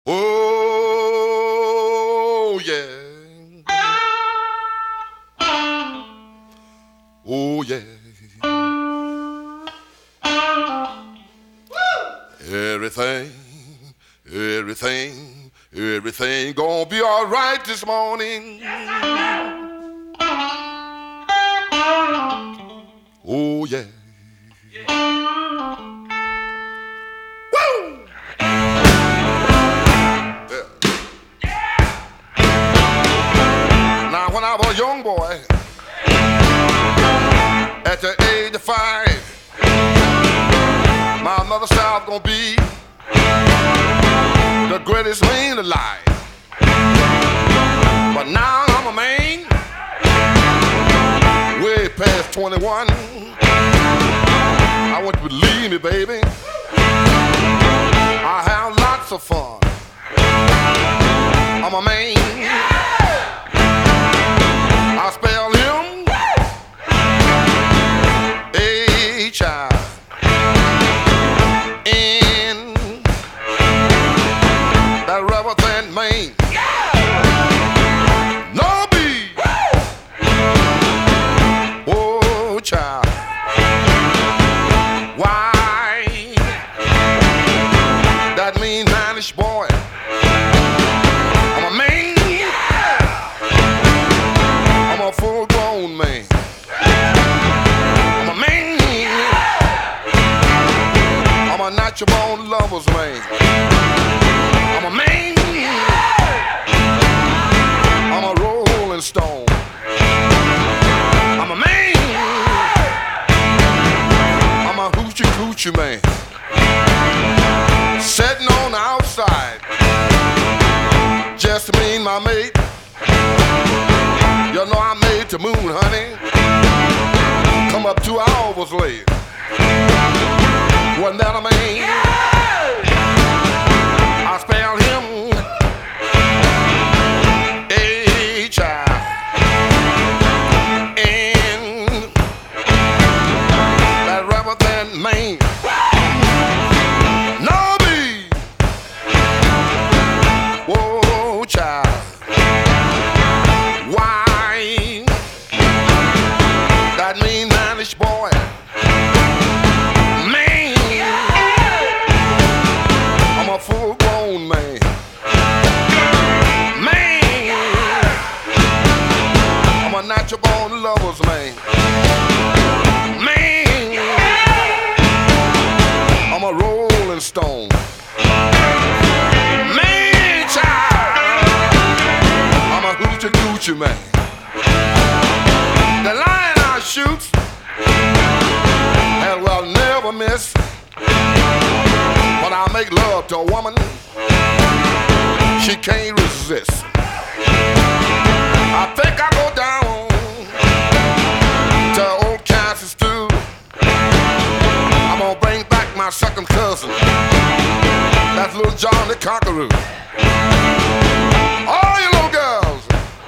Oh, yeah. Oh, yeah. Everything, everything gonna be all right this morning. Oh, yeah. Woo! Yeah. Now, when I was a young boy, at the age of 5, my mother said I was gonna be the greatest man alive. But now I'm a man, way past 21. I want you to believe me, baby. I have lots of fun. I'm a man. I spell him H-I. That rubber than Maine. No B. Oh, child. Why? That mean manish boy. I'm a man. I'm a full-grown man. I'm a man. I'm a natural-born lover's man. I'm a man. I'm a rolling stone. I'm a man. I'm a hoochie coochie man. Sitting on the outside, just me and my mate. You know I made the moon, honey. Come up 2 hours late. Wasn't that a man? I spell him H-I-N. That rubber than Maine. No B. Whoa, child. Why? That mean manish boy. Man. I'm a full-grown man. Natural-born lovers, man. Man, I'm a rolling stone. Man, child, I'm a hoochie coochie man. The lion I shoot and will never miss. When I make love to a woman, she can't resist. I think I go down to old Kansas too. I'm gonna bring back my second cousin. That's little John the Conqueror. All you little girls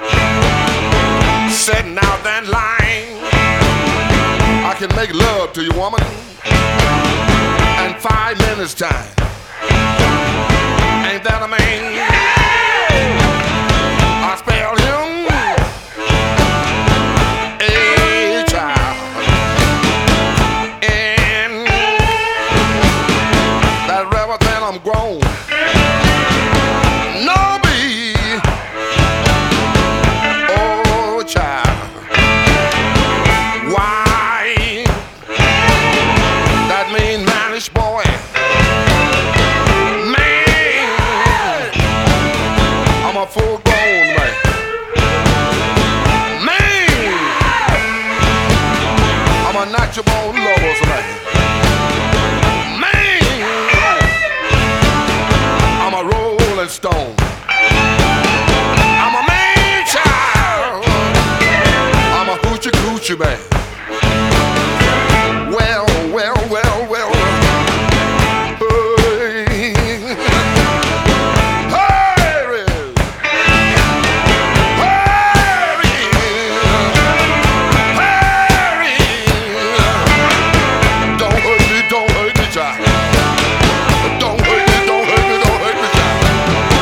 sitting out that line, I can make love to you, woman, in 5 minutes time. Ain't that a man? I spell him I'm grown. No B. Oh, child. Why? That mean manish boy. Man. I'm a full-grown man. Man. I'm a natural-born lover's man. Stone. I'm a man child. I'm a hoochie coochie man. Well. Hey. Hurry. Don't hurt me, child. Don't hurt me, child.